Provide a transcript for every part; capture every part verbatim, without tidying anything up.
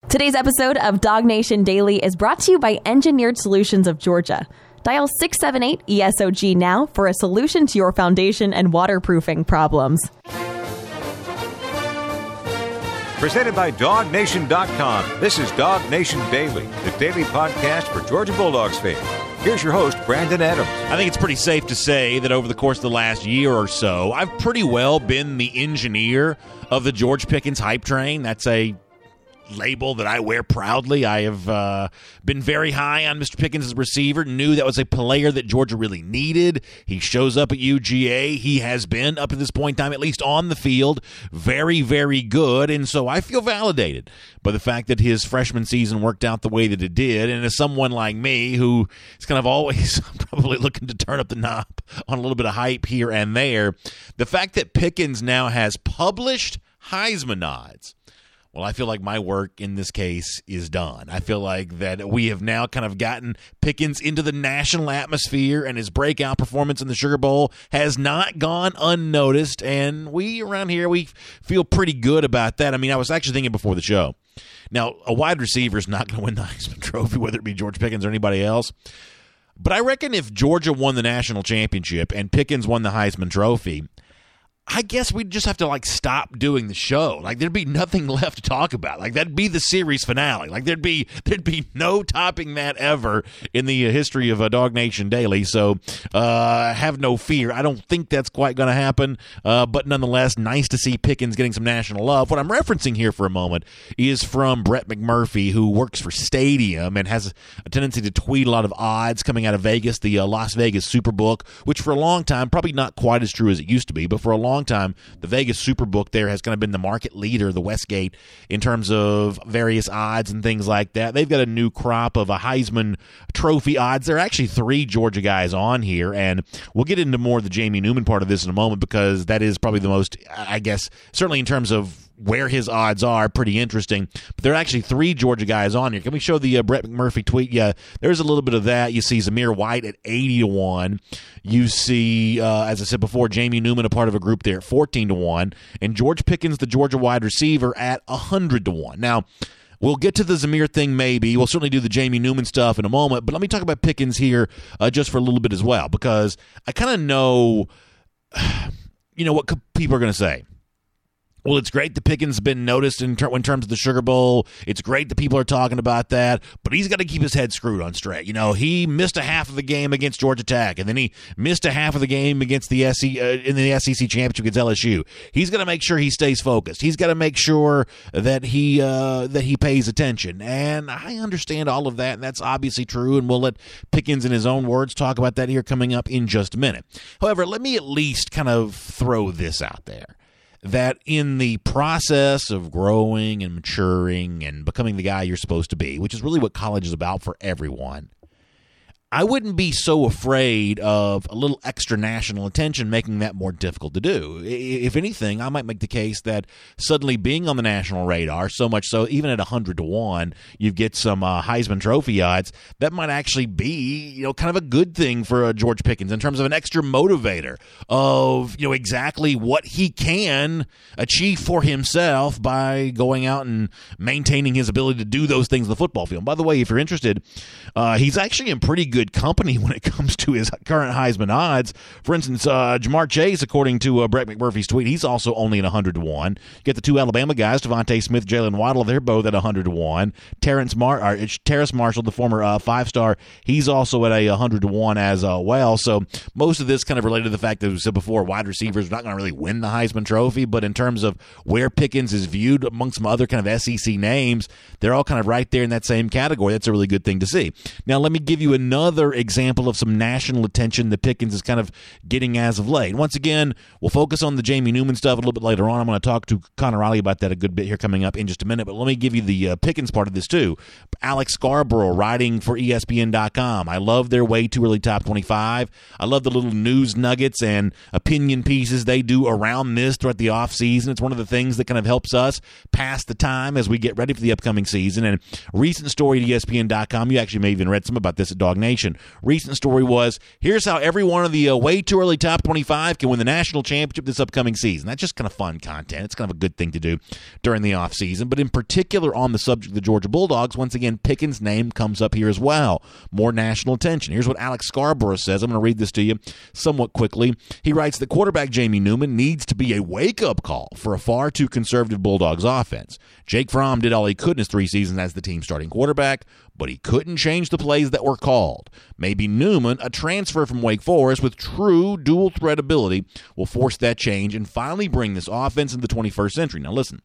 Today's episode of Dog Nation Daily is brought to you by Engineered Solutions of Georgia. Dial six seven eight E S O G now for a solution to your foundation and waterproofing problems. Presented by dog nation dot com. This is Dog Nation Daily, the daily podcast for Georgia Bulldogs fans. Here's your host, Brandon Adams. I think it's pretty safe to say that over the course of the last year or so, I've pretty well been the engineer of the George Pickens hype train. That's a label that I wear proudly. I have uh, been very high on Mister Pickens as a receiver, knew that was a player that Georgia really needed. He shows up at U G A. He has been, up to this point in time, at least on the field, very, very good, and so I feel validated by the fact that his freshman season worked out the way that it did, and as someone like me who is kind of always probably looking to turn up the knob on a little bit of hype here and there, the fact that Pickens now has published Heisman odds, well, I feel like my work in this case is done. I feel like that we have now kind of gotten Pickens into the national atmosphere, and his breakout performance in the Sugar Bowl has not gone unnoticed, and we around here, we feel pretty good about that. I mean, I was actually thinking before the show. Now, a wide receiver is not going to win the Heisman Trophy, whether it be George Pickens or anybody else. But I reckon if Georgia won the national championship and Pickens won the Heisman Trophy, I guess we'd just have to, like, stop doing the show. Like, there'd be nothing left to talk about. Like, that'd be the series finale. Like, there'd be there'd be no topping that ever in the uh, history of uh, Dog Nation Daily. So, uh, have no fear. I don't think that's quite going to happen. Uh, but nonetheless, nice to see Pickens getting some national love. What I'm referencing here for a moment is from Brett McMurphy, who works for Stadium and has a tendency to tweet a lot of odds coming out of Vegas, the uh, Las Vegas Superbook, which for a long time, probably not quite as true as it used to be, but for a long time, the Vegas Superbook there has kind of been the market leader, the Westgate, in terms of various odds and things like that. They've got a new crop of a Heisman Trophy odds. There are actually three Georgia guys on here, and we'll get into more of the Jamie Newman part of this in a moment because that is probably the most, I guess, certainly in terms of where his odds are, pretty interesting. But there are actually three Georgia guys on here. Can we show the uh, Brett McMurphy tweet? Yeah, there's a little bit of that. You see Zamir White at eighty to one. You see, uh, as I said before, Jamie Newman, a part of a group there at fourteen to one. And George Pickens, the Georgia wide receiver, at one hundred to one. Now, we'll get to the Zamir thing maybe. We'll certainly do the Jamie Newman stuff in a moment. But let me talk about Pickens here uh, just for a little bit as well, because I kind of know, you know, what people are going to say. Well, it's great that Pickens has been noticed in, ter- in terms of the Sugar Bowl. It's great that people are talking about that, but he's got to keep his head screwed on straight. You know, he missed a half of the game against Georgia Tech, and then he missed a half of the game against the S E C, uh, in the S E C championship against L S U. He's got to make sure he stays focused. He's got to make sure that he uh, that he pays attention, and I understand all of that, and that's obviously true, and we'll let Pickens, in his own words, talk about that here coming up in just a minute. However, let me at least kind of throw this out there, that in the process of growing and maturing and becoming the guy you're supposed to be, which is really what college is about for everyone, I wouldn't be so afraid of a little extra national attention making that more difficult to do. If anything, I might make the case that suddenly being on the national radar, so much so even at one hundred to one, you get some uh, Heisman Trophy odds, that might actually be, you know, kind of a good thing for uh, George Pickens in terms of an extra motivator of, you know, exactly what he can achieve for himself by going out and maintaining his ability to do those things in the football field. By the way, if you're interested, uh, he's actually in pretty good company when it comes to his current Heisman odds. For instance, uh, Jamar Chase, according to uh, Brett McMurphy's tweet, he's also only at one hundred to one. You get the two Alabama guys, Devontae Smith, Jalen Waddle, they're both at one hundred to one. Terrence Mar- or, Terrace Marshall, the former uh, five-star, he's also at a one hundred to one as uh, well. So most of this kind of related to the fact that we said before, wide receivers are not going to really win the Heisman Trophy, but in terms of where Pickens is viewed amongst some other kind of S E C names, they're all kind of right there in that same category. That's a really good thing to see. Now, let me give you another Another example of some national attention that Pickens is kind of getting as of late. Once again, we'll focus on the Jamie Newman stuff a little bit later on. I'm going to talk to Connor Riley about that a good bit here coming up in just a minute, but let me give you the uh, Pickens part of this too. Alex Scarborough writing for E S P N dot com. I love their way too early top twenty-five. I love the little news nuggets and opinion pieces they do around this throughout the offseason. It's one of the things that kind of helps us pass the time as we get ready for the upcoming season. And recent story at E S P N dot com, you actually may have even read some about this at Dog Nation. Recent story was, here's how every one of the uh, way too early top twenty-five can win the national championship this upcoming season. That's just kind of fun content. It's kind of a good thing to do during the offseason. But in particular on the subject of the Georgia Bulldogs, once again, Pickens' name comes up here as well. More national attention. Here's what Alex Scarborough says. I'm going to read this to you somewhat quickly. He writes that quarterback Jamie Newman needs to be a wake-up call for a far too conservative Bulldogs offense. Jake Fromm did all he could in his three seasons as the team's starting quarterback, but he couldn't change the plays that were called. Maybe Newman, a transfer from Wake Forest with true dual-threat ability, will force that change and finally bring this offense into the twenty-first century. Now listen.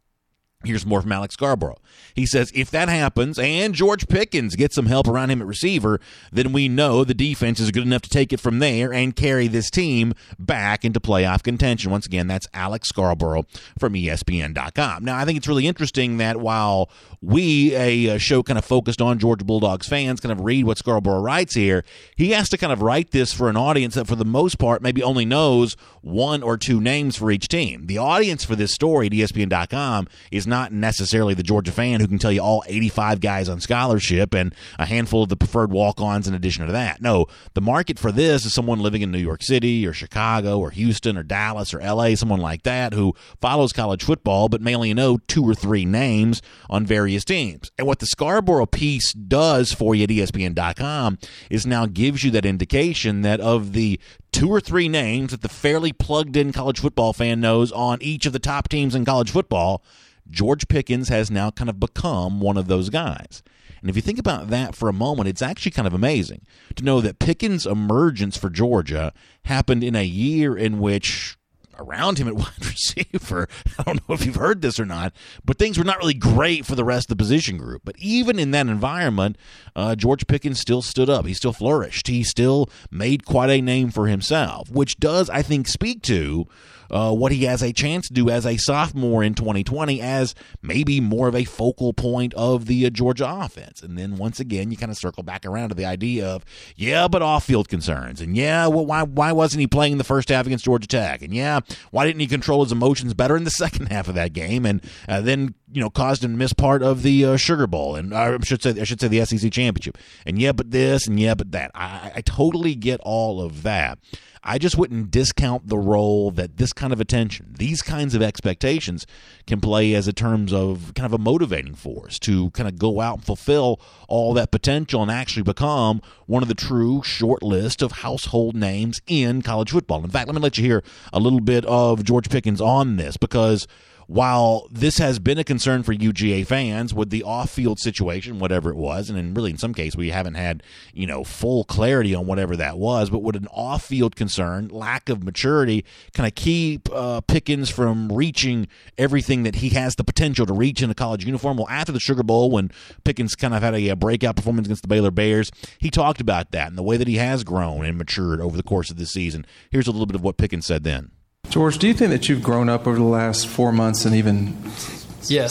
Here's more from Alex Scarborough. He says, if that happens and George Pickens gets some help around him at receiver, then we know the defense is good enough to take it from there and carry this team back into playoff contention. Once again, that's Alex Scarborough from E S P N dot com. Now, I think it's really interesting that while we, a show kind of focused on Georgia Bulldogs fans, kind of read what Scarborough writes here, he has to kind of write this for an audience that for the most part maybe only knows one or two names for each team. The audience for this story at E S P N dot com is not necessarily the Georgia fan who can tell you all eighty-five guys on scholarship and a handful of the preferred walk-ons in addition to that. No, the market for this is someone living in New York City or Chicago or Houston or Dallas or L A, someone like that who follows college football but may only know two or three names on various teams. And what the Scarborough piece does for you at E S P N dot com is now gives you that indication that of the two or three names that the fairly plugged-in college football fan knows on each of the top teams in college football, George Pickens has now kind of become one of those guys. And if you think about that for a moment, it's actually kind of amazing to know that Pickens' emergence for Georgia happened in a year in which around him at wide receiver, I don't know if you've heard this or not, but things were not really great for the rest of the position group. But even in that environment, uh, George Pickens still stood up. He still flourished. He still made quite a name for himself, which does, I think, speak to Uh, what he has a chance to do as a sophomore in twenty twenty as maybe more of a focal point of the uh, Georgia offense. And then once again, you kind of circle back around to the idea of, yeah, but off-field concerns. And yeah, well, why why wasn't he playing the first half against Georgia Tech? And yeah, why didn't he control his emotions better in the second half of that game? And uh, then, you know, caused him to miss part of the uh, Sugar Bowl. And I should say I should say the S E C championship. And yeah, but this and yeah, but that. I, I totally get all of that. I just wouldn't discount the role that this kind of attention, these kinds of expectations can play as a terms of kind of a motivating force to kind of go out and fulfill all that potential and actually become one of the true short list of household names in college football. In fact, let me let you hear a little bit of George Pickens on this, because while this has been a concern for U G A fans with the off-field situation, whatever it was, and in really in some cases we haven't had, you know, full clarity on whatever that was, but would an off-field concern, lack of maturity, kind of keep uh, Pickens from reaching everything that he has the potential to reach in a college uniform? Well, after the Sugar Bowl, when Pickens kind of had a, a breakout performance against the Baylor Bears, he talked about that and the way that he has grown and matured over the course of this season. Here's a little bit of what Pickens said then. George, do you think that you've grown up over the last four months and even... Yes.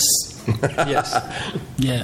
Yes. Yeah.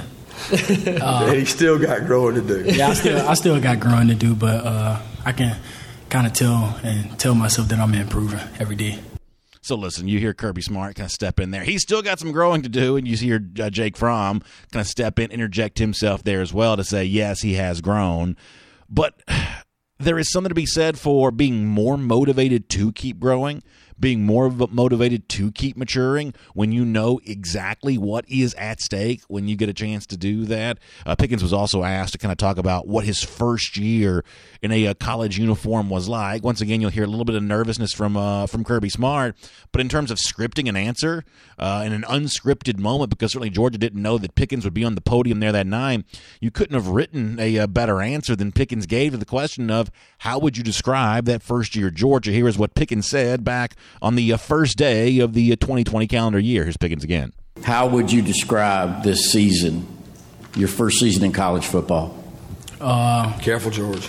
Uh, he still got growing to do. Yeah, I still, I still got growing to do, but uh, I can kind of tell and tell myself that I'm improving every day. So listen, you hear Kirby Smart kind of step in there. He's still got some growing to do, and you hear uh, Jake Fromm kind of step in, interject himself there as well to say, yes, he has grown. But there is something to be said for being more motivated to keep growing, being more motivated to keep maturing when you know exactly what is at stake when you get a chance to do that. Uh, Pickens was also asked to kind of talk about what his first year in a, a college uniform was like. Once again, you'll hear a little bit of nervousness from uh, from Kirby Smart, but in terms of scripting an answer uh, in an unscripted moment, because certainly Georgia didn't know that Pickens would be on the podium there that night, you couldn't have written a, a better answer than Pickens gave to the question of how would you describe that first year Georgia. Here is what Pickens said back on the uh, first day of the uh, twenty twenty calendar year. Here's Pickens again. How would you describe this season, your first season in college football? Uh, Careful, George.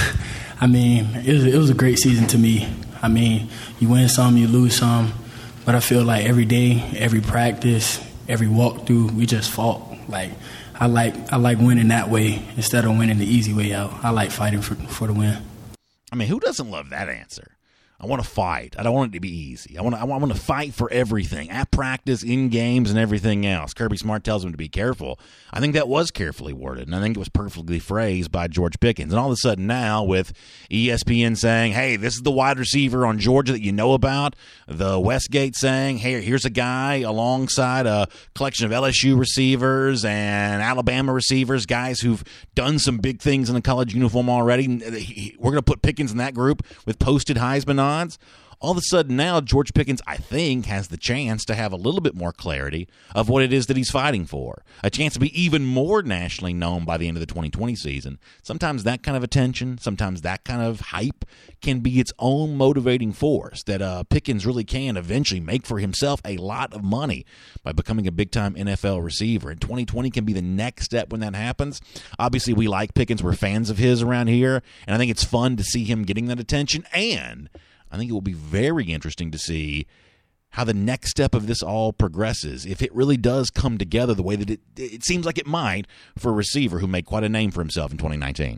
I mean, it was, it was a great season to me. I mean, you win some, you lose some, but I feel like every day, every practice, every walkthrough, we just fought. Like I like I like winning that way instead of winning the easy way out. I like fighting for for the win. I mean, who doesn't love that answer? I want to fight. I don't want it to be easy. I want to, I want to fight for everything, at practice, in games, and everything else. Kirby Smart tells him to be careful. I think that was carefully worded, and I think it was perfectly phrased by George Pickens. And all of a sudden now, with E S P N saying, hey, this is the wide receiver on Georgia that you know about, the Westgate saying, hey, here's a guy alongside a collection of L S U receivers and Alabama receivers, guys who've done some big things in a college uniform already. We're going to put Pickens in that group with posted Heisman odds. All of a sudden now, George Pickens, I think, has the chance to have a little bit more clarity of what it is that he's fighting for. A chance to be even more nationally known by the end of the twenty twenty season. Sometimes that kind of attention, sometimes that kind of hype can be its own motivating force that uh, Pickens really can eventually make for himself a lot of money by becoming a big-time N F L receiver. And twenty twenty can be the next step when that happens. Obviously, we like Pickens. We're fans of his around here, and I think it's fun to see him getting that attention. And I think it will be very interesting to see how the next step of this all progresses, if it really does come together the way that it, it seems like it might for a receiver who made quite a name for himself in twenty nineteen.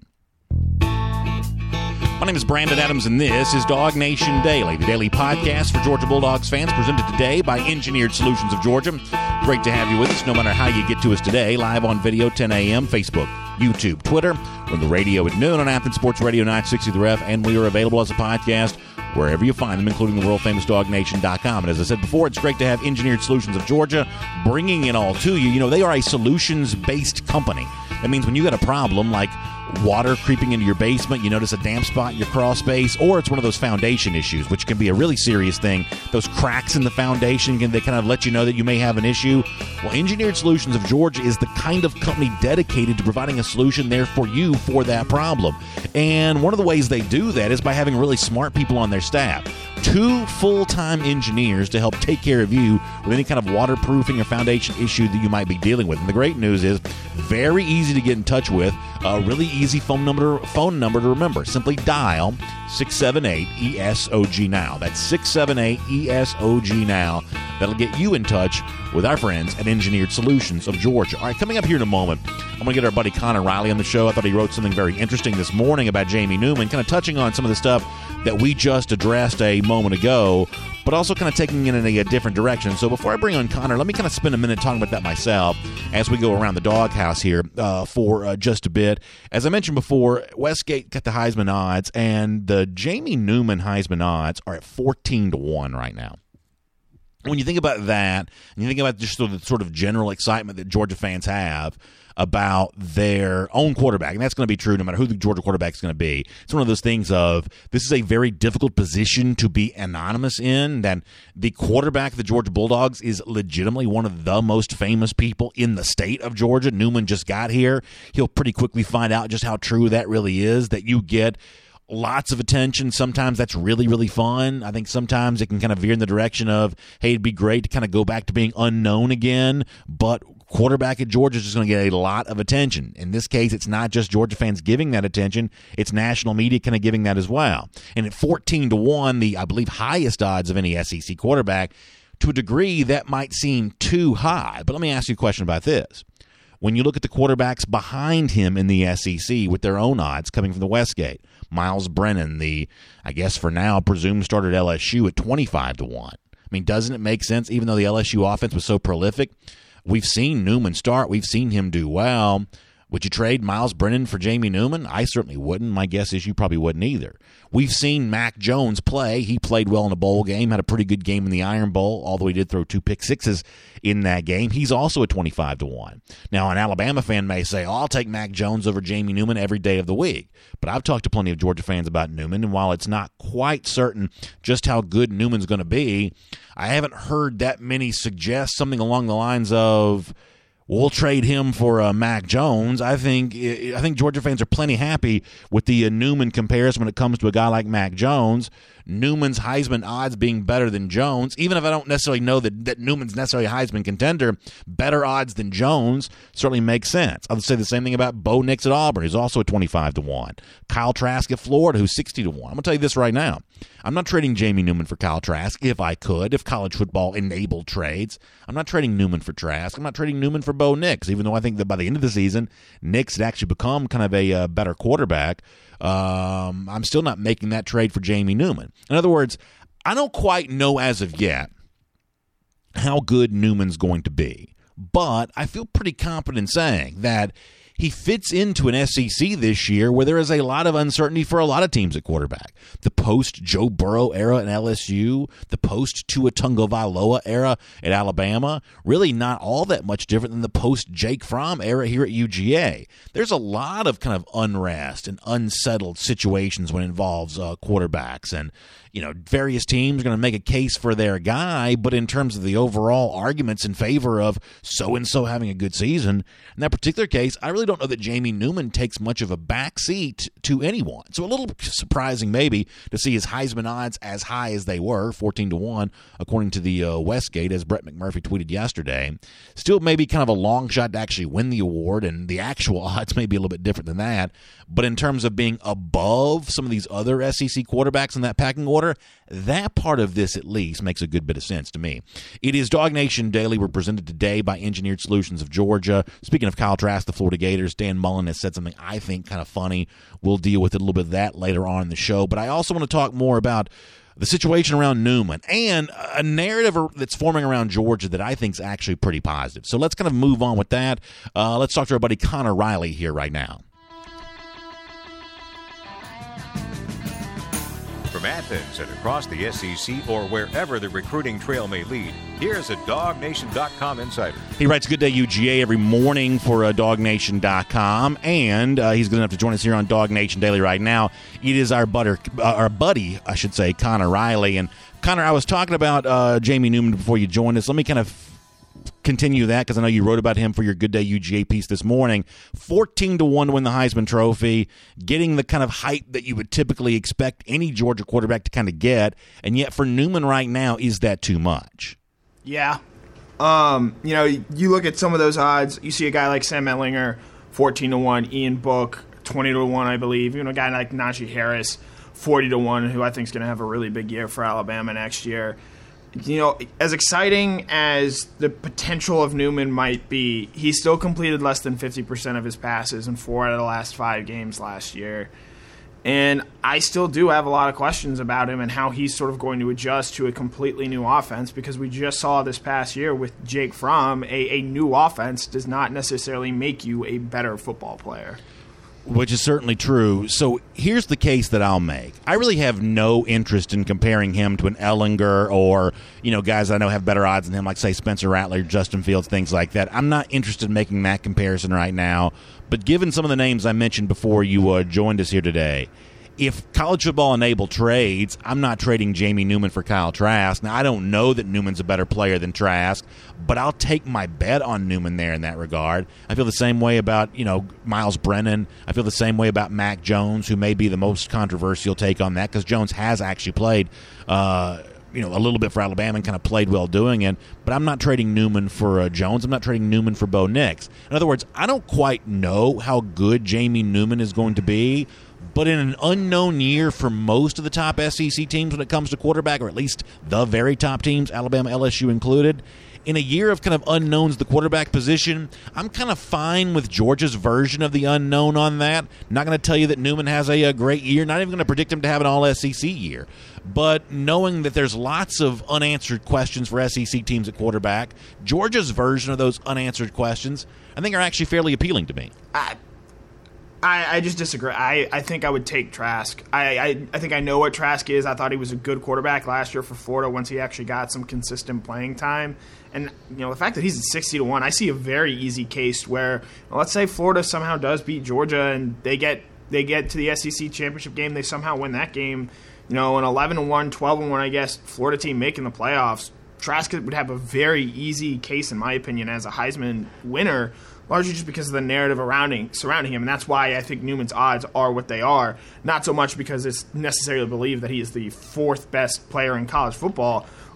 My name is Brandon Adams, and this is Dog Nation Daily, the daily podcast for Georgia Bulldogs fans, presented today by Engineered Solutions of Georgia. Great to have you with us, no matter how you get to us today. Live on video, ten a.m., Facebook, YouTube, Twitter. We're on the radio at noon on Athens Sports Radio nine sixty The Ref, and we are available as a podcast wherever you find them, including the world-famous dog nation dot com. And as I said before, it's great to have Engineered Solutions of Georgia bringing it all to you. You know, they are a solutions-based company. That means when you got a problem like water creeping into your basement, you notice a damp spot in your crawl space, or it's one of those foundation issues, which can be a really serious thing. Those cracks in the foundation, can they kind of let you know that you may have an issue? Well, Engineered Solutions of Georgia is the kind of company dedicated to providing a solution there for you for that problem. And one of the ways they do that is by having really smart people on their staff. Two full-time engineers to help take care of you with any kind of waterproofing or foundation issue that you might be dealing with. And the great news is, very easy to get in touch with. A really easy phone number phone number to remember. Simply dial six seven eight E S O G now. That's six seven eight E S O G now. That'll get you in touch with our friends at Engineered Solutions of Georgia. All right, coming up here in a moment, I'm going to get our buddy Connor Riley on the show. I thought he wrote something very interesting this morning about Jamie Newman, kind of touching on some of the stuff that we just addressed a moment ago, but also kind of taking it in a, a different direction. So before I bring on Connor, let me kind of spend a minute talking about that myself as we go around the doghouse here uh, for uh, just a bit. As I mentioned before, Westgate got the Heisman odds, and the Jamie Newman Heisman odds are at fourteen to one right now. When you think about that, and you think about just the sort of general excitement that Georgia fans have about their own quarterback, and that's going to be true no matter who the Georgia quarterback is going to be. It's one of those things of, this is a very difficult position to be anonymous in, that the quarterback of the Georgia Bulldogs is legitimately one of the most famous people in the state of Georgia. Newman just got here. He'll pretty quickly find out just how true that really is, that you get lots of attention. Sometimes that's really, really fun. I think sometimes it can kind of veer in the direction of, hey, it'd be great to kind of go back to being unknown again, but quarterback at Georgia is just going to get a lot of attention. In this case, it's not just Georgia fans giving that attention, it's national media kind of giving that as well. And at fourteen to one, the, I believe, highest odds of any S E C quarterback, to a degree that might seem too high. But let me ask you a question about this. When you look at the quarterbacks behind him in the S E C with their own odds coming from the Westgate, Miles Brennan, the, I guess for now, presumed starter at L S U at twenty-five to one. I mean, doesn't it make sense, even though the L S U offense was so prolific? We've seen Newman start. We've seen him do well. Would you trade Miles Brennan for Jamie Newman? I certainly wouldn't. My guess is you probably wouldn't either. We've seen Mac Jones play. He played well in a bowl game, had a pretty good game in the Iron Bowl, although he did throw two pick sixes in that game. He's also at twenty-five to one. Now, an Alabama fan may say, oh, I'll take Mac Jones over Jamie Newman every day of the week. But I've talked to plenty of Georgia fans about Newman, and while it's not quite certain just how good Newman's going to be, I haven't heard that many suggest something along the lines of, we'll trade him for uh, Mac Jones. I think I think Georgia fans are plenty happy with the uh, Newman comparison when it comes to a guy like Mac Jones. Newman's Heisman odds being better than Jones, even if I don't necessarily know that, that Newman's necessarily a Heisman contender, better odds than Jones certainly makes sense. I'll say the same thing about Bo Nix at Auburn, who's also at twenty-five to one. Kyle Trask at Florida, who's sixty to one. I'm going to tell you this right now. I'm not trading Jamie Newman for Kyle Trask if I could, if college football enabled trades. I'm not trading Newman for Trask. I'm not trading Newman for Bo Nix, even though I think that by the end of the season, Nix had actually become kind of a uh, better quarterback. Um, I'm still not making that trade for Jamie Newman. In other words, I don't quite know as of yet how good Newman's going to be, but I feel pretty confident saying that he fits into an S E C this year where there is a lot of uncertainty for a lot of teams at quarterback. The post-Joe Burrow era at L S U, the post-Tua Tagovailoa era at Alabama, really not all that much different than the post-Jake Fromm era here at U G A. There's a lot of kind of unrest and unsettled situations when it involves uh, quarterbacks, and you know, various teams are going to make a case for their guy, but in terms of the overall arguments in favor of so-and-so having a good season, in that particular case, I really don't know that Jamie Newman takes much of a backseat to anyone. So a little surprising maybe to see his Heisman odds as high as they were, fourteen to one, according to the uh, Westgate, as Brett McMurphy tweeted yesterday. Still maybe kind of a long shot to actually win the award, and the actual odds may be a little bit different than that. But in terms of being above some of these other S E C quarterbacks in that pecking order, that part of this at least makes a good bit of sense to me. It is Dog Nation Daily. We're presented today by Engineered Solutions of Georgia. Speaking of Kyle Trask, the Florida Gators, Dan Mullen has said something I think kind of funny. We'll deal with it a little bit of that later on in the show. But I also want to talk more about the situation around Newman and a narrative that's forming around Georgia that I think is actually pretty positive. So let's kind of move on with that. Uh, let's talk to our buddy Connor Riley here right now. From Athens and across the S E C or wherever the recruiting trail may lead, here's a Dog Nation dot com insider. He writes Good Day U G A every morning for uh, Dog Nation dot com, and uh, he's good enough to join us here on Dog Nation Daily right now. It is our, butter, uh, our buddy, I should say, Connor Riley. And Connor, I was talking about uh, Jamie Newman before you joined us. Let me kind of continue that because I know you wrote about him for your Good Day U G A piece this morning. fourteen to one to win the Heisman Trophy, getting the kind of hype that you would typically expect any Georgia quarterback to kind of get, and yet for Newman right now, is that too much? Yeah. Um, you know, you look at some of those odds, you see a guy like Sam Ehlinger, fourteen to one, Ian Book, twenty to one, I believe, even a guy like Najee Harris, forty to one, who I think is going to have a really big year for Alabama next year. You know, as exciting as the potential of Newman might be, he still completed less than fifty percent of his passes in four out of the last five games last year. And I still do have a lot of questions about him and how he's sort of going to adjust to a completely new offense, because we just saw this past year with Jake Fromm, a, a new offense does not necessarily make you a better football player. Which is certainly true. So here's the case that I'll make. I really have no interest in comparing him to an Ehlinger or, you know, guys I know have better odds than him, like, say, Spencer Rattler, Justin Fields, things like that. I'm not interested in making that comparison right now. But given some of the names I mentioned before you uh, joined us here today, if college football enabled trades, I'm not trading Jamie Newman for Kyle Trask. Now, I don't know that Newman's a better player than Trask, but I'll take my bet on Newman there in that regard. I feel the same way about, you know, Miles Brennan. I feel the same way about Mac Jones, who may be the most controversial take on that, because Jones has actually played uh, you know, a little bit for Alabama and kind of played well doing it. But I'm not trading Newman for uh, Jones. I'm not trading Newman for Bo Nix. In other words, I don't quite know how good Jamie Newman is going to be, but in an unknown year for most of the top S E C teams when it comes to quarterback, or at least the very top teams, Alabama, L S U included, in a year of kind of unknowns at the quarterback position, I'm kind of fine with Georgia's version of the unknown on that. Not going to tell you that Newman has a, a great year. Not even going to predict him to have an all-S E C year. But knowing that there's lots of unanswered questions for S E C teams at quarterback, Georgia's version of those unanswered questions, I think, are actually fairly appealing to me. I, I, I just disagree. I, I think I would take Trask. I, I, I think I know what Trask is. I thought he was a good quarterback last year for Florida once he actually got some consistent playing time. And, you know, the fact that he's at sixty to one, I see a very easy case where, well, let's say Florida somehow does beat Georgia and they get they get to the S E C championship game, they somehow win that game. You know, an eleven to one, twelve to one, I guess, Florida team making the playoffs. Trask would have a very easy case, in my opinion, as a Heisman winner, largely just because of the narrative around, surrounding him. And that's why I think Newman's odds are what they are. Not so much because it's necessarily believed that he is the fourth best player in college football,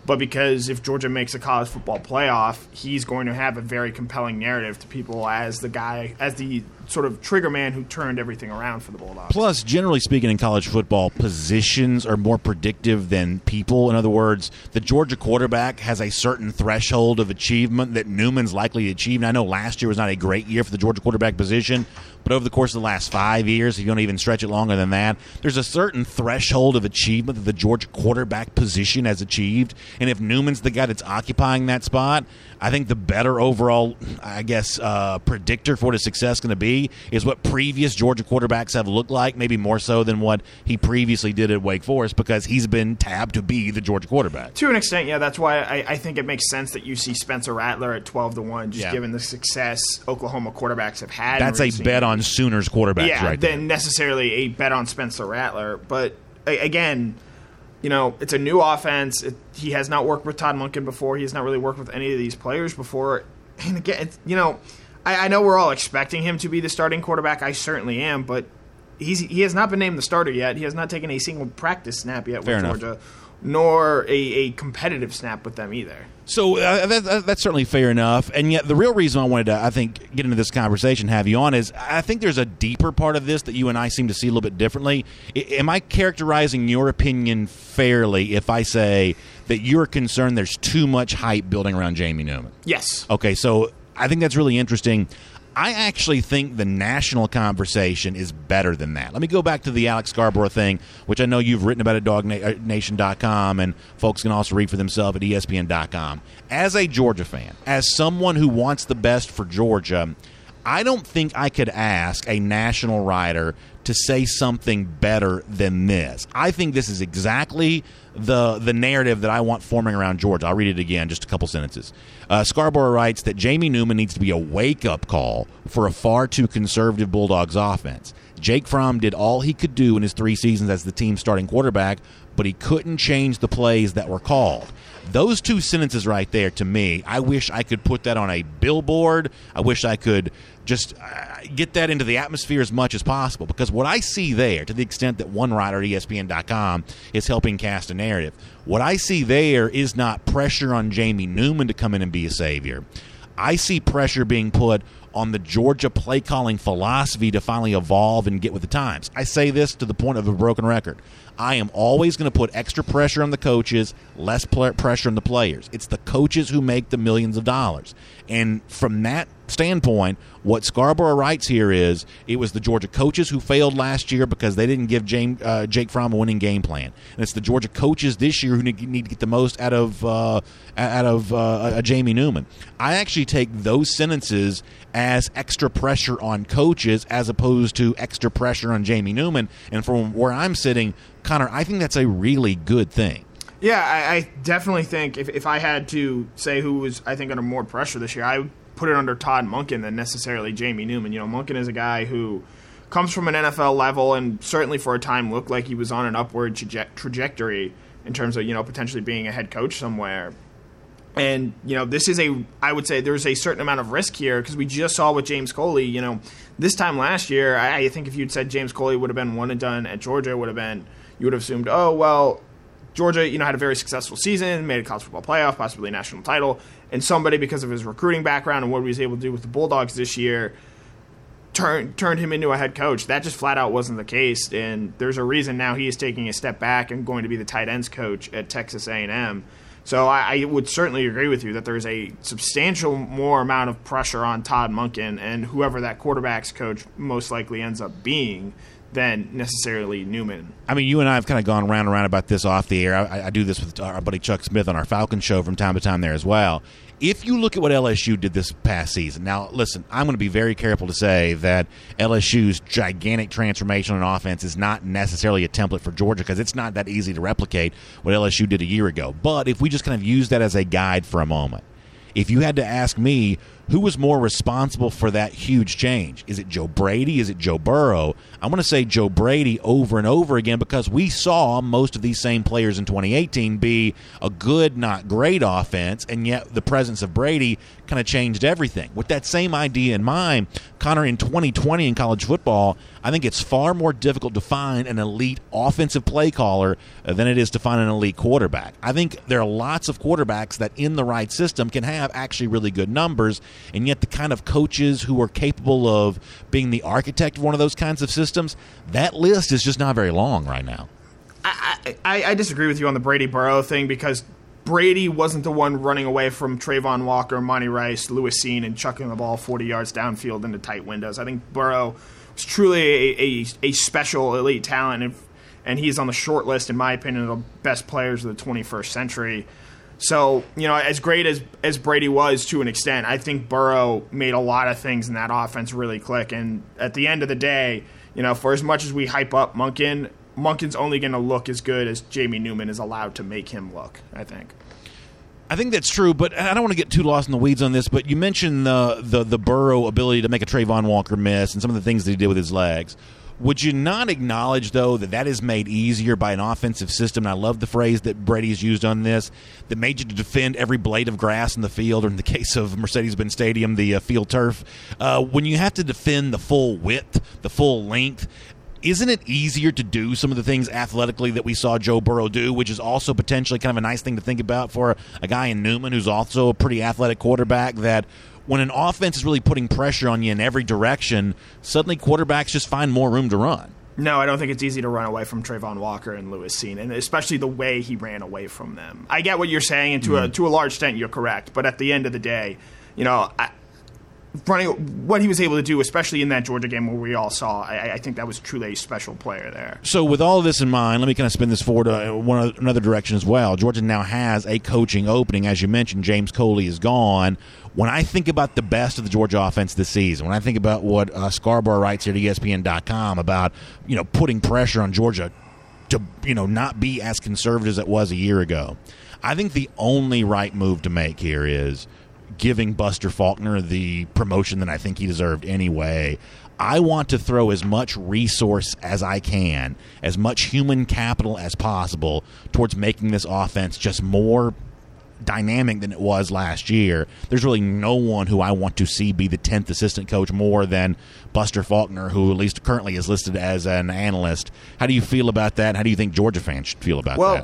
but because if Georgia makes a college football playoff, he's going to have a very compelling narrative to people as the guy, as the sort of trigger man who turned everything around for the Bulldogs. Plus, generally speaking, in college football, positions are more predictive than people. In other words, the Georgia quarterback has a certain threshold of achievement that Newman's likely to achieve. And I know last year was not a great year for the Georgia quarterback position, but over the course of the last five years, if you don't even stretch it longer than that, there's a certain threshold of achievement that the Georgia quarterback position has achieved. And if Newman's the guy that's occupying that spot, I think the better overall, I guess, uh, predictor for what his success is going to be is what previous Georgia quarterbacks have looked like, maybe more so than what he previously did at Wake Forest, because he's been tabbed to be the Georgia quarterback. To an extent, yeah. That's why I, I think it makes sense that you see Spencer Rattler at twelve to one, just yeah. given the success Oklahoma quarterbacks have had. That's a bet on Sooners quarterbacks yeah, right there. than necessarily a bet on Spencer Rattler. But, a, again, you know, it's a new offense. It, he has not worked with Todd Monken before. He has not really worked with any of these players before. And again, it's, you know, I, I know we're all expecting him to be the starting quarterback. I certainly am, but he's he has not been named the starter yet. He has not taken a single practice snap yet Fair with enough. Georgia, nor a, a competitive snap with them either. So uh, that, that, that's certainly fair enough. And yet the real reason I wanted to, I think, get into this conversation, have you on, is I think there's a deeper part of this that you and I seem to see a little bit differently. I, am I characterizing your opinion fairly if I say that you're concerned there's too much hype building around Jamie Newman? Yes. Okay, so I think that's really interesting. I actually think the national conversation is better than that. Let me go back to the Alex Scarborough thing, which I know you've written about at dog nation dot com, and folks can also read for themselves at E S P N dot com. As a Georgia fan, as someone who wants the best for Georgia, I don't think I could ask a national writer to say something better than this. I think this is exactly the the narrative that I want forming around Georgia. I'll read it again, just a couple sentences. Uh, Scarborough writes that Jamie Newman needs to be a wake-up call for a far too conservative Bulldogs offense. Jake Fromm did all he could do in his three seasons as the team's starting quarterback, but he couldn't change the plays that were called. Those two sentences right there, to me, I wish I could put that on a billboard. I wish I could just uh, get that into the atmosphere as much as possible, because what I see there, to the extent that one writer at E S P N dot com is helping cast a narrative, what I see there is not pressure on Jamie Newman to come in and be a savior. I see pressure being put on the Georgia play-calling philosophy to finally evolve and get with the times. I say this to the point of a broken record. I am always going to put extra pressure on the coaches, less pl- pressure on the players. It's the coaches who make the millions of dollars. And from that standpoint, what Scarborough writes here is it was the Georgia coaches who failed last year because they didn't give James, uh, Jake Fromm a winning game plan. And it's the Georgia coaches this year who need, need to get the most out of uh, out of uh, a Jamie Newman. I actually take those sentences as extra pressure on coaches as opposed to extra pressure on Jamie Newman. And from where I'm sitting, Connor, I think that's a really good thing. Yeah, I, I definitely think if, if I had to say who was, I think, under more pressure this year, I would put it under Todd Monken than necessarily Jamie Newman. You know, Monken is a guy who comes from an N F L level and certainly for a time looked like he was on an upward traje- trajectory in terms of, you know, potentially being a head coach somewhere. And, you know, this is a, I would say there's a certain amount of risk here because we just saw with James Coley, you know, this time last year, I, I think if you'd said James Coley would have been one and done at Georgia, would have been, you would have assumed, oh, well, Georgia, you know, had a very successful season, made a college football playoff, possibly a national title, and somebody, because of his recruiting background and what he was able to do with the Bulldogs this year, turned turned him into a head coach. That just flat out wasn't the case, and there's a reason now he is taking a step back and going to be the tight ends coach at Texas A and M. So I, I would certainly agree with you that there's a substantial more amount of pressure on Todd Monken and whoever that quarterback's coach most likely ends up being than necessarily Newman. I mean, you and I have kind of gone round and round about this off the air. I, I do this with our buddy Chuck Smith on our Falcon show from time to time there as well. If you look at what L S U did this past season, now, listen, I'm going to be very careful to say that L S U's gigantic transformation on offense is not necessarily a template for Georgia because it's not that easy to replicate what L S U did a year ago. But if we just kind of use that as a guide for a moment, if you had to ask me who was more responsible for that huge change, is it Joe Brady? Is it Joe Burrow? I'm going to say Joe Brady over and over again because we saw most of these same players in twenty eighteen be a good, not great offense, and yet the presence of Brady kind of changed everything. With that same idea in mind, Connor, in twenty twenty in college football, I think it's far more difficult to find an elite offensive play caller than it is to find an elite quarterback. I think there are lots of quarterbacks that in the right system can have actually really good numbers, and yet the kind of coaches who are capable of being the architect of one of those kinds of systems, that list is just not very long right now. I, I, I disagree with you on the Brady Burrow thing because Brady wasn't the one running away from Trayvon Walker, Monty Rice, Lewis Cine, and chucking the ball forty yards downfield into tight windows. I think Burrow was truly a, a, a special elite talent, and, and he's on the short list, in my opinion, of the best players of the twenty-first century. So, you know, as great as, as Brady was to an extent, I think Burrow made a lot of things in that offense really click. And at the end of the day, you know, for as much as we hype up Monken, Monken's only going to look as good as Jamie Newman is allowed to make him look, I think. I think that's true, but I don't want to get too lost in the weeds on this, but you mentioned the, the, the Burrow ability to make a Trayvon Walker miss and some of the things that he did with his legs. Would you not acknowledge, though, that that is made easier by an offensive system? And I love the phrase that Brady's used on this, that made you to defend every blade of grass in the field, or in the case of Mercedes-Benz Stadium, the uh, field turf. Uh, when you have to defend the full width, the full length, isn't it easier to do some of the things athletically that we saw Joe Burrow do, which is also potentially kind of a nice thing to think about for a guy in Newman who's also a pretty athletic quarterback, that when an offense is really putting pressure on you in every direction, suddenly quarterbacks just find more room to run? No, I don't think it's easy to run away from Trayvon Walker and Lewis Cine, and especially the way he ran away from them. I get what you're saying, and to, mm. a, to a large extent you're correct, but at the end of the day, you know, I, running what he was able to do, especially in that Georgia game where we all saw, I, I think that was truly a special player there. So with all of this in mind, let me kind of spin this forward uh, one another direction as well. Georgia now has a coaching opening. As you mentioned, James Coley is gone. When I think about the best of the Georgia offense this season, when I think about what uh, Scarborough writes here at E S P N dot com about, you know, putting pressure on Georgia to, you know, not be as conservative as it was a year ago, I think the only right move to make here is giving Buster Faulkner the promotion that I think he deserved anyway. I want to throw as much resource as I can, as much human capital as possible towards making this offense just more dynamic than it was last year. There's really no one who I want to see be the tenth assistant coach more than Buster Faulkner, who at least currently is listed as an analyst. How do you feel about that? How do you think Georgia fans should feel about well, that?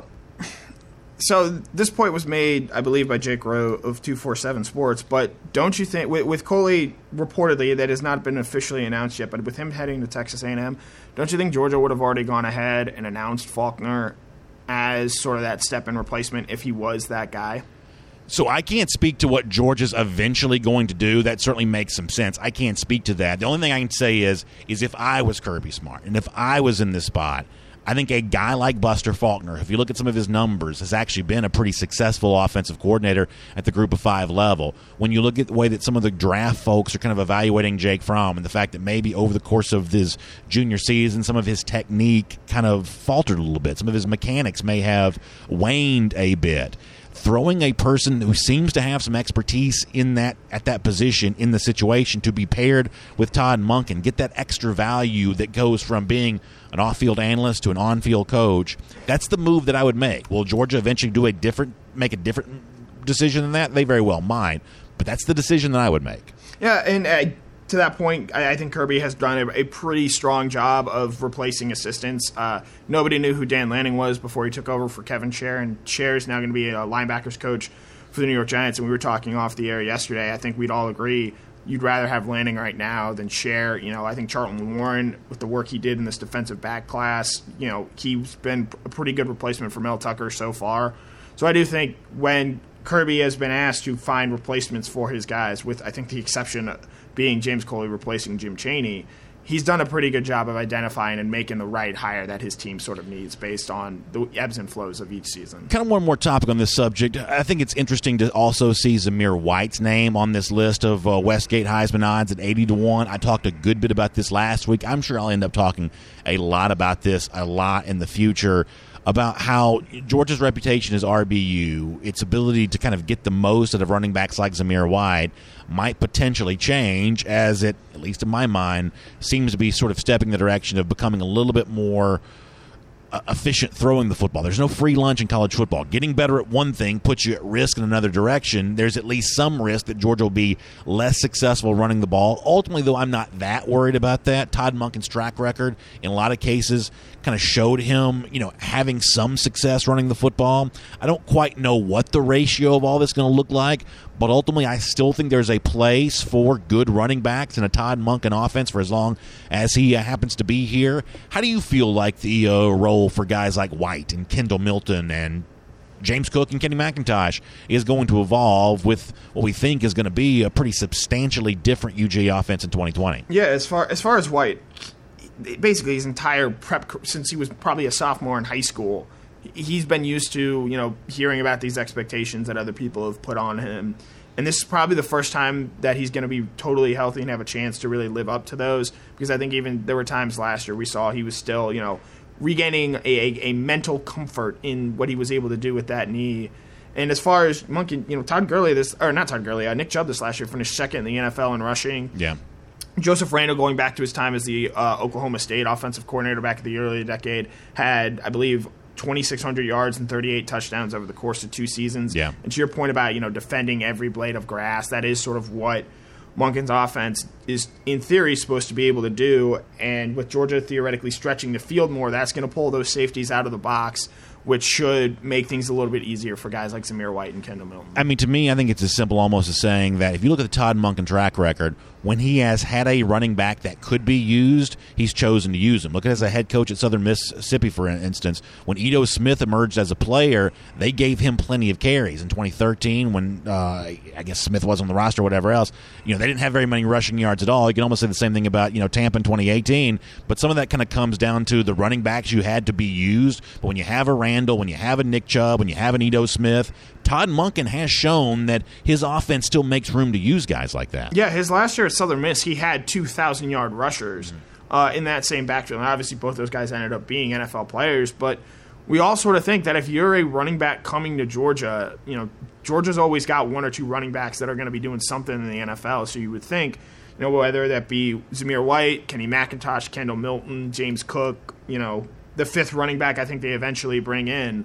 So this point was made, I believe, by Jake Rowe of two forty-seven Sports, but don't you think, with, with Coley reportedly, that has not been officially announced yet, but with him heading to Texas A and M, don't you think Georgia would have already gone ahead and announced Faulkner as sort of that step-in replacement if he was that guy? So I can't speak to what Georgia's eventually going to do. That certainly makes some sense. I can't speak to that. The only thing I can say is, is if I was Kirby Smart, and if I was in this spot, I think a guy like Buster Faulkner, if you look at some of his numbers, has actually been a pretty successful offensive coordinator at the group of five level. When you look at the way that some of the draft folks are kind of evaluating Jake Fromm and the fact that maybe over the course of his junior season, some of his technique kind of faltered a little bit. Some of his mechanics may have waned a bit. Throwing a person who seems to have some expertise in that at that position in the situation to be paired with Todd Monken, get that extra value that goes from being an off-field analyst to an on-field coach. That's the move that I would make. Will Georgia eventually do a different, make a different decision than that? They very well might, but that's the decision that I would make. Yeah, and uh, to that point, I, I think Kirby has done a, a pretty strong job of replacing assistants. Uh, nobody knew who Dan Lanning was before he took over for Kevin Scher, and Scher is now going to be a linebackers coach for the New York Giants, and we were talking off the air yesterday. I think we'd all agree you'd rather have Lanning right now than Scher. You know, I think Charlton Warren, with the work he did in this defensive back class, you know, he's been a pretty good replacement for Mel Tucker so far. So I do think when Kirby has been asked to find replacements for his guys, with I think the exception being James Coley replacing Jim Chaney, he's done a pretty good job of identifying and making the right hire that his team sort of needs based on the ebbs and flows of each season. Kind of one more topic on this subject. I think it's interesting to also see Zamir White's name on this list of uh, Westgate Heisman odds at eighty to one. I talked a good bit about this last week. I'm sure I'll end up talking a lot about this a lot in the future, about how Georgia's reputation as R B U, its ability to kind of get the most out of running backs like Zamir White, might potentially change as it, at least in my mind, seems to be sort of stepping in the direction of becoming a little bit more uh, efficient throwing the football. There's no free lunch in college football. Getting better at one thing puts you at risk in another direction. There's at least some risk that Georgia will be less successful running the ball. Ultimately, though, I'm not that worried about that. Todd Monken's track record in a lot of cases kind of showed him, you know, having some success running the football. I don't quite know what the ratio of all this is going to look like, but ultimately I still think there's a place for good running backs in a Todd Monken offense for as long as he uh, happens to be here. How do you feel like the uh, role for guys like White and Kendall Milton and James Cook and Kenny McIntosh is going to evolve with what we think is going to be a pretty substantially different U G A offense in twenty twenty? Yeah, as far as far as White, basically his entire prep since he was probably a sophomore in high school, he's been used to, you know, hearing about these expectations that other people have put on him. And this is probably the first time that he's going to be totally healthy and have a chance to really live up to those, because I think even there were times last year we saw he was still, you know, regaining a, a, a mental comfort in what he was able to do with that knee. And as far as Monken, you know, Todd Gurley, this or not Todd Gurley, uh, Nick Chubb this last year finished second in the N F L in rushing. Yeah. Joseph Randle, going back to his time as the uh, Oklahoma State offensive coordinator back in the early decade, had, I believe, twenty-six hundred yards and thirty-eight touchdowns over the course of two seasons. Yeah. And to your point about, you know, defending every blade of grass, that is sort of what Monken's offense is, in theory, supposed to be able to do. And with Georgia theoretically stretching the field more, that's going to pull those safeties out of the box, which should make things a little bit easier for guys like Zamir White and Kendall Milton. I mean, to me, I think it's as simple almost as saying that if you look at the Todd Monken track record, when he has had a running back that could be used, he's chosen to use him. Look at as a head coach at Southern Mississippi, for instance. When Ito Smith emerged as a player, they gave him plenty of carries. In twenty thirteen, when uh, I guess Smith wasn't on the roster or whatever else, you know, they didn't have very many rushing yards at all. You can almost say the same thing about, you know, Tampa in twenty eighteen, but some of that kind of comes down to the running backs you had to be used. But when you have a Randall, when you have a Nick Chubb, when you have an Ito Smith, Todd Monken has shown that his offense still makes room to use guys like that. Yeah, his last year at Southern Miss, he had two thousand yard rushers mm-hmm. uh, in that same backfield. And obviously, both those guys ended up being N F L players. But we all sort of think that if you're a running back coming to Georgia, you know, Georgia's always got one or two running backs that are going to be doing something in the N F L. So you would think, you know, whether that be Zamir White, Kenny McIntosh, Kendall Milton, James Cook, you know, the fifth running back I think they eventually bring in,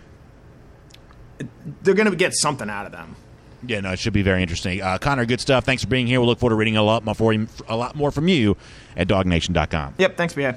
they're going to get something out of them. Yeah, no, it should be very interesting. Uh, Connor, good stuff. Thanks for being here. We'll look forward to reading a lot more, for you, a lot more from you at dog nation dot com. Yep, thanks, B A.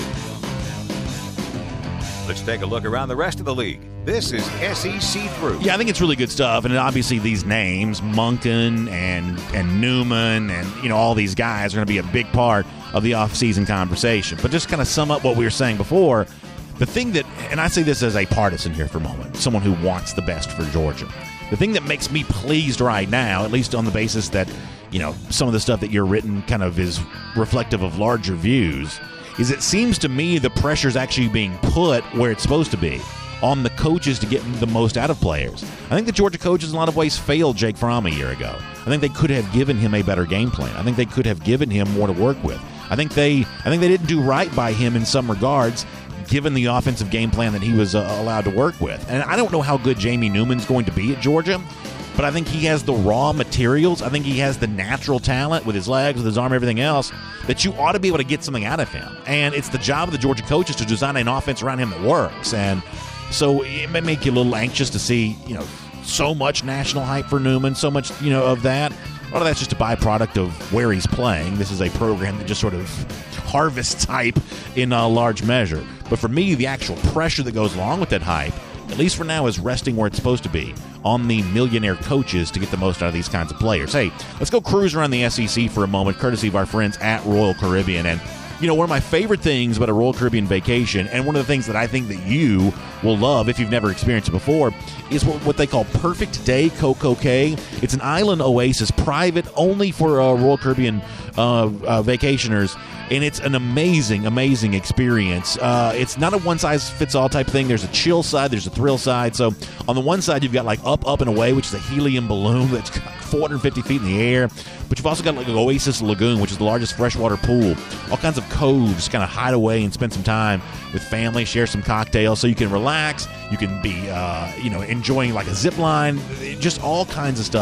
Let's take a look around the rest of the league. This is S E C Through. Yeah, I think it's really good stuff. And obviously these names, Monken and and Newman and, you know, all these guys are going to be a big part of the offseason conversation. But just kind of sum up what we were saying before, the thing that, and I say this as a partisan here for a moment, someone who wants the best for Georgia. The thing that makes me pleased right now, at least on the basis that, you know, some of the stuff that you're written kind of is reflective of larger views, is it seems to me the pressure's actually being put where it's supposed to be, on the coaches to get the most out of players. I think the Georgia coaches in a lot of ways failed Jake Fromm a year ago. I think they could have given him a better game plan. I think they could have given him more to work with. I think they I think they didn't do right by him in some regards, given the offensive game plan that he was uh, allowed to work with. And I don't know how good Jamie Newman's going to be at Georgia, but I think he has the raw materials. I think he has the natural talent with his legs, with his arm, everything else, that you ought to be able to get something out of him. And it's the job of the Georgia coaches to design an offense around him that works. And so it may make you a little anxious to see, you know, so much national hype for Newman, so much, you know, of that. A lot of that's just a byproduct of where he's playing. This is a program that just sort of harvests hype in a large measure. But for me, the actual pressure that goes along with that hype, at least for now, is resting where it's supposed to be, on the millionaire coaches to get the most out of these kinds of players. Hey, let's go cruise around the S E C for a moment, courtesy of our friends at Royal Caribbean. And, you know, one of my favorite things about a Royal Caribbean vacation, and one of the things that I think that you will love if you've never experienced it before, is what, what they call Perfect Day Coco Cay. It's an island oasis, private, only for uh, Royal Caribbean uh, uh, vacationers. And it's an amazing, amazing experience. Uh, it's not a one-size-fits-all type thing. There's a chill side. There's a thrill side. So on the one side, you've got like Up, Up, and Away, which is a helium balloon that's four hundred fifty feet in the air. But you've also got like Oasis Lagoon, which is the largest freshwater pool. All kinds of coves, kind of hide away and spend some time with family, share some cocktails so you can relax. You can be, uh, you know, enjoying like a zip line, just all kinds of stuff.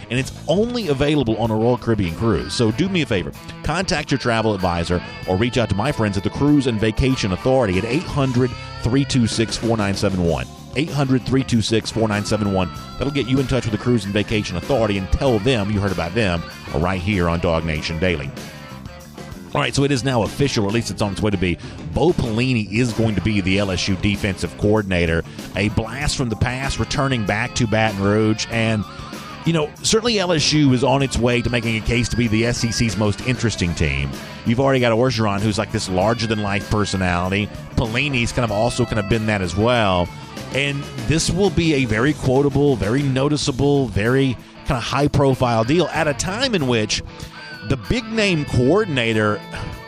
and it's only available on a Royal Caribbean cruise. So do me a favor. Contact your travel advisor or reach out to my friends at the Cruise and Vacation Authority at eight hundred, three two six, four nine seven one. eight hundred, three two six, four nine seven one. That'll get you in touch with the Cruise and Vacation Authority and tell them you heard about them right here on Dog Nation Daily. All right, so it is now official, or at least it's on its way to be. Bo Pelini is going to be the L S U defensive coordinator. A blast from the past, returning back to Baton Rouge. And, you know, certainly L S U is on its way to making a case to be the S E C's most interesting team. You've already got Orgeron, who's like this larger-than-life personality. Pelini's kind of also kind of been that as well. And this will be a very quotable, very noticeable, very kind of high-profile deal at a time in which the big-name coordinator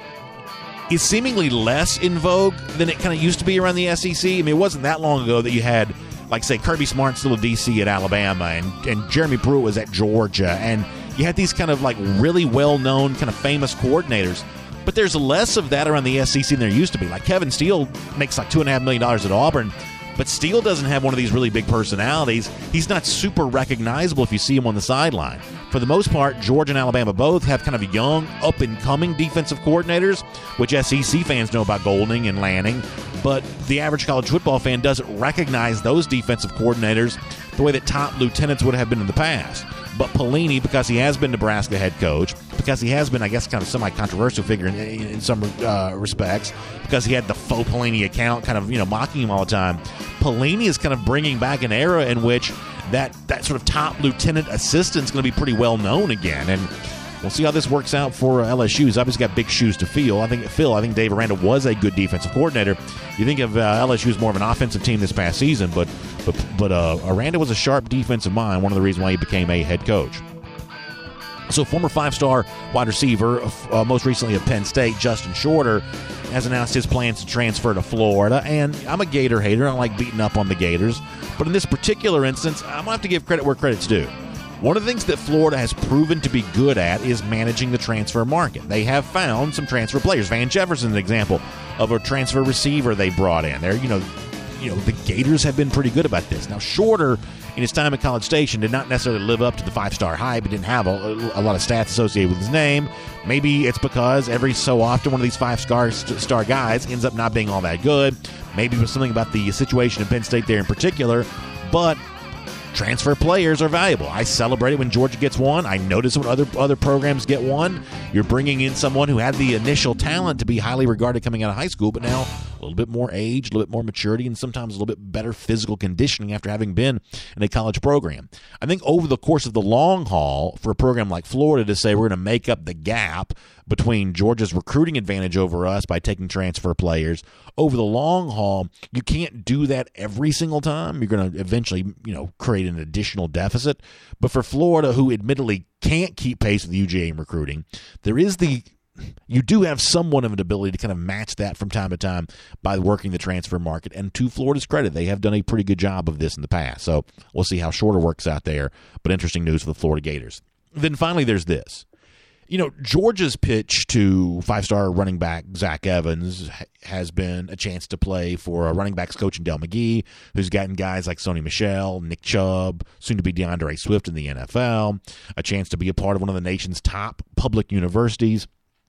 is seemingly less in vogue than it kind of used to be around the S E C. I mean, it wasn't that long ago that you had, like, say, Kirby Smart still a D C at Alabama, and, and Jeremy Pruitt was at Georgia, and you had these kind of, like, really well-known, kind of famous coordinators. But there's less of that around the S E C than there used to be. Like, Kevin Steele makes like two point five million dollars at Auburn, but Steele doesn't have one of these really big personalities. He's not super recognizable if you see him on the sideline. For the most part, Georgia and Alabama both have kind of young, up-and-coming defensive coordinators, which S E C fans know about Golding and Lanning, but the average college football fan doesn't recognize those defensive coordinators the way that top lieutenants would have been in the past. But Pelini, because he has been Nebraska head coach, because he has been, I guess, kind of semi-controversial figure in, in, in some uh, respects, because he had the faux Pelini account kind of, you know, mocking him all the time, Pelini is kind of bringing back an era in which that, that sort of top lieutenant assistant is going to be pretty well known again. And we'll see how this works out for L S U. He's obviously got big shoes to fill. I think Phil, I think Dave Aranda was a good defensive coordinator. You think of uh, L S U as more of an offensive team this past season, but but but uh, Aranda was a sharp defensive mind. One of the reasons why he became a head coach. So former five-star wide receiver, uh, most recently at Penn State, Justin Shorter, has announced his plans to transfer to Florida. And I'm a Gator hater. I don't like beating up on the Gators. But in this particular instance, I'm going to have to give credit where credit's due. One of the things that Florida has proven to be good at is managing the transfer market. They have found some transfer players. Van Jefferson's an example of a transfer receiver they brought in. They're, you know, you know, the Gators have been pretty good about this. Now, Shorter, in his time at College Station, did not necessarily live up to the five-star hype. He didn't have a, a lot of stats associated with his name. Maybe it's because every so often one of these five-star star guys ends up not being all that good. Maybe it was something about the situation in Penn State there in particular. But transfer players are valuable. I celebrate it when Georgia gets one. I notice when other other programs get one. You're bringing in someone who had the initial talent to be highly regarded coming out of high school, but now a little bit more age, a little bit more maturity, and sometimes a little bit better physical conditioning after having been in a college program. I think over the course of the long haul, for a program like Florida to say we're going to make up the gap between Georgia's recruiting advantage over us by taking transfer players, over the long haul, you can't do that every single time. You're going to eventually, you know, create an additional deficit. But for Florida, who admittedly can't keep pace with U G A in recruiting, there is the you do have somewhat of an ability to kind of match that from time to time by working the transfer market. And to Florida's credit, they have done a pretty good job of this in the past. So we'll see how Shorter works out there. But interesting news for the Florida Gators. Then finally, there's this. You know, Georgia's pitch to five-star running back Zach Evans has been a chance to play for a running backs coach in Del McGee, who's gotten guys like Sony Michel, Nick Chubb, soon to be DeAndre Swift in the N F L, a chance to be a part of one of the nation's top public universities.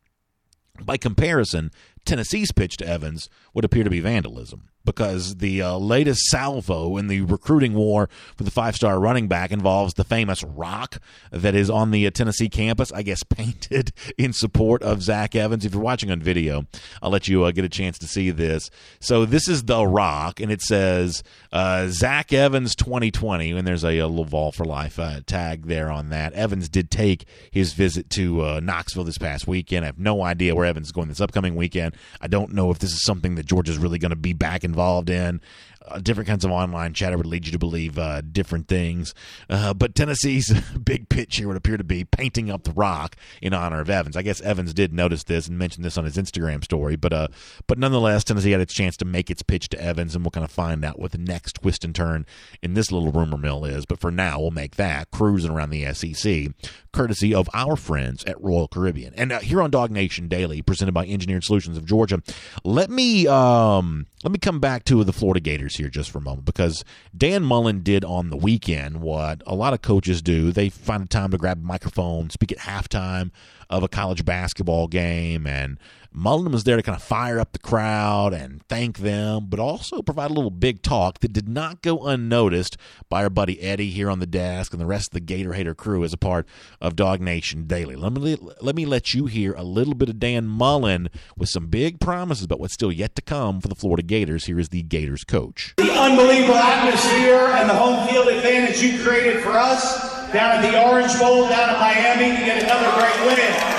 By comparison, Tennessee's pitch to Evans would appear to be vandalism, because the uh, latest salvo in the recruiting war for the five-star running back involves the famous rock that is on the uh, Tennessee campus, I guess painted in support of Zach Evans. If you're watching on video, I'll let you uh, get a chance to see this. So this is the rock, and it says uh, Zach Evans twenty twenty, and there's a, a little Vol for Life uh, tag there on that. Evans did take his visit to uh, Knoxville this past weekend. I have no idea where Evans is going this upcoming weekend. I don't know if this is something that Georgia's really going to be back involved in. Uh, different kinds of online chatter would lead you to believe uh, different things. Uh, but Tennessee's big pitch here would appear to be painting up the rock in honor of Evans. I guess Evans did notice this and mention this on his Instagram story. But uh, but nonetheless, Tennessee had its chance to make its pitch to Evans, and we'll kind of find out what the next twist and turn in this little rumor mill is. But for now, we'll make that cruising around the S E C, courtesy of our friends at Royal Caribbean. And uh, here on Dog Nation Daily, presented by Engineered Solutions of Georgia, let me um, let me come back to the Florida Gators Gators here just for a moment, because Dan Mullen did on the weekend what a lot of coaches do. They find a time to grab a microphone, speak at halftime of a college basketball game, and Mullen was there to kind of fire up the crowd and thank them, but also provide a little big talk that did not go unnoticed by our buddy Eddie here on the desk and the rest of the Gator Hater crew as a part of Dog Nation Daily. Let me, let me let you hear a little bit of Dan Mullen with some big promises about what's still yet to come for the Florida Gators. Here is the Gators coach. The unbelievable atmosphere and the home field advantage you created for us down at the Orange Bowl down in Miami to get another great win.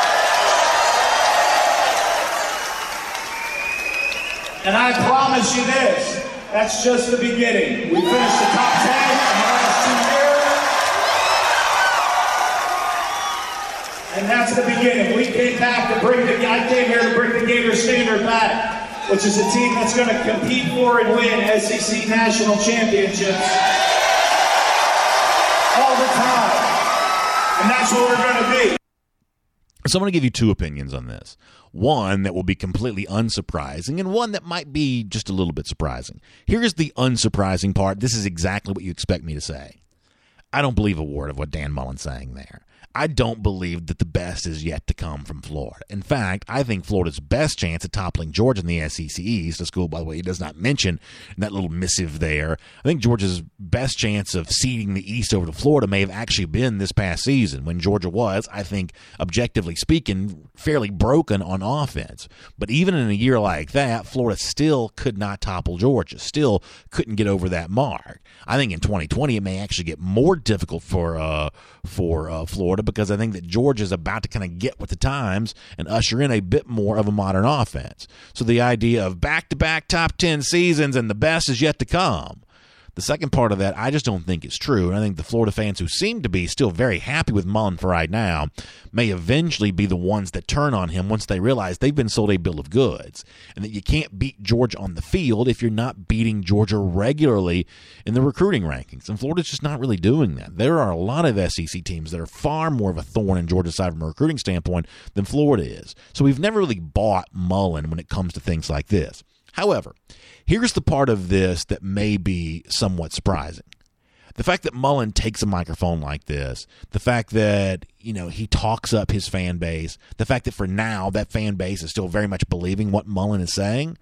And I promise you this, that's just the beginning. We finished the top ten in the last two years. And that's the beginning. We came back to bring the, I came here to bring the Gator standard back, which is a team that's going to compete for and win S E C national championships all the time. And that's what we're going to be. So I'm going to give you two opinions on this. One that will be completely unsurprising, and one that might be just a little bit surprising. Here's the unsurprising part. This is exactly what you expect me to say. I don't believe a word of what Dan Mullen's saying there. I don't believe that the best is yet to come from Florida. In fact, I think Florida's best chance at toppling Georgia in the S E C East, a school, by the way, he does not mention in that little missive there. I think Georgia's best chance of ceding the East over to Florida may have actually been this past season, when Georgia was, I think, objectively speaking, fairly broken on offense. But even in a year like that, Florida still could not topple Georgia, still couldn't get over that mark. I think in twenty twenty it may actually get more difficult for uh, for uh, Florida, because I think that Georgia's about to kind of get with the times and usher in a bit more of a modern offense. So the idea of back-to-back top ten seasons and the best is yet to come, the second part of that, I just don't think it's true. And I think the Florida fans who seem to be still very happy with Mullen for right now may eventually be the ones that turn on him once they realize they've been sold a bill of goods, and that you can't beat Georgia on the field if you're not beating Georgia regularly in the recruiting rankings. And Florida's just not really doing that. There are a lot of S E C teams that are far more of a thorn in Georgia's side from a recruiting standpoint than Florida is. So we've never really bought Mullen when it comes to things like this. However, here's the part of this that may be somewhat surprising. The fact that Mullen takes a microphone like this, the fact that, you know, he talks up his fan base, the fact that for now that fan base is still very much believing what Mullen is saying,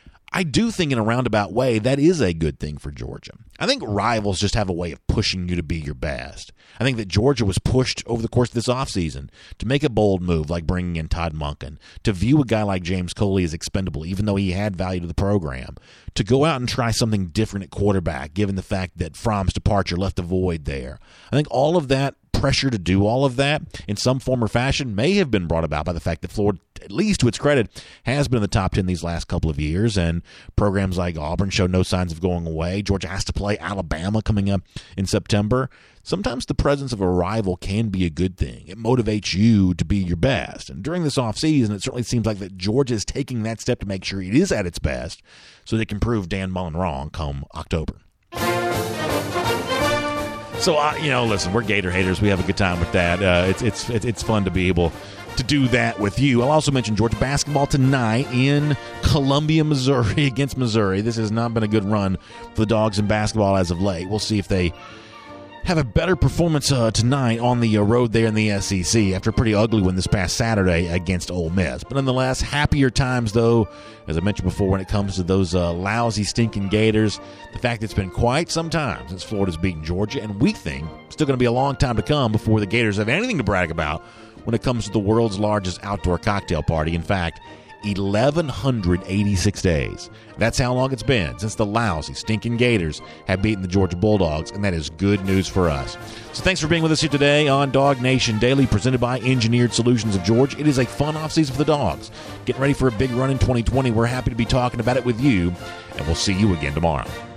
I do think in a roundabout way that is a good thing for Georgia. I think rivals just have a way of pushing you to be your best. I think that Georgia was pushed over the course of this offseason to make a bold move like bringing in Todd Monken, to view a guy like James Coley as expendable even though he had value to the program, to go out and try something different at quarterback given the fact that Fromm's departure left a void there. I think all of that pressure to do all of that in some form or fashion may have been brought about by the fact that Florida, at least to its credit, has been in the top ten these last couple of years, and programs like Auburn show no signs of going away. Georgia has to play Alabama coming up in September. Sometimes the presence of a rival can be a good thing. It motivates you to be your best. And during this offseason, it certainly seems like that Georgia is taking that step to make sure it is at its best so they can prove Dan Mullen wrong come October. So, uh, you know, listen, we're Gator haters. We have a good time with that. Uh, it's it's it's fun to be able to do that with you. I'll also mention Georgia basketball tonight in Columbia, Missouri against Missouri. This has not been a good run for the Dogs in basketball as of late. We'll see if they have a better performance uh, tonight on the uh, road there in the S E C after a pretty ugly one this past Saturday against Ole Miss. But nonetheless, happier times, though, as I mentioned before, when it comes to those uh, lousy, stinking Gators. The fact that it's been quite some time since Florida's beaten Georgia, and we think still going to be a long time to come before the Gators have anything to brag about when it comes to the world's largest outdoor cocktail party. In fact, eleven eighty-six days. That's how long it's been since the lousy, stinking Gators have beaten the Georgia Bulldogs, and that is good news for us. So thanks for being with us here today on Dog Nation Daily, presented by Engineered Solutions of Georgia. It is a fun offseason for the Dogs. Getting ready for a big run in twenty twenty. We're happy to be talking about it with you, and we'll see you again tomorrow.